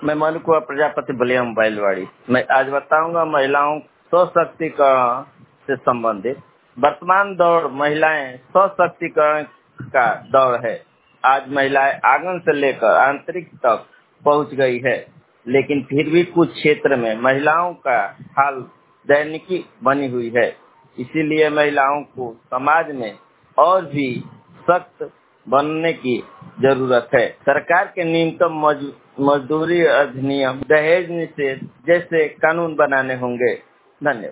मैं मनु कुमार प्रजापति बलिया मोबाइलवाड़ी। मैं आज बताऊंगा महिलाओं सशक्तिकरण से संबंधित। वर्तमान दौर महिलाएं सशक्तिकरण का दौर है। आज महिलाएं आंगन से लेकर अंतरिक्ष तक पहुंच गई है, लेकिन फिर भी कुछ क्षेत्र में महिलाओं का हाल दयनीय बनी हुई है। इसीलिए महिलाओं को समाज में और भी सख्त बनने की जरूरत है। सरकार के न्यूनतम मजदूरी अधिनियम, दहेज निषेध जैसे कानून बनाने होंगे। धन्यवाद।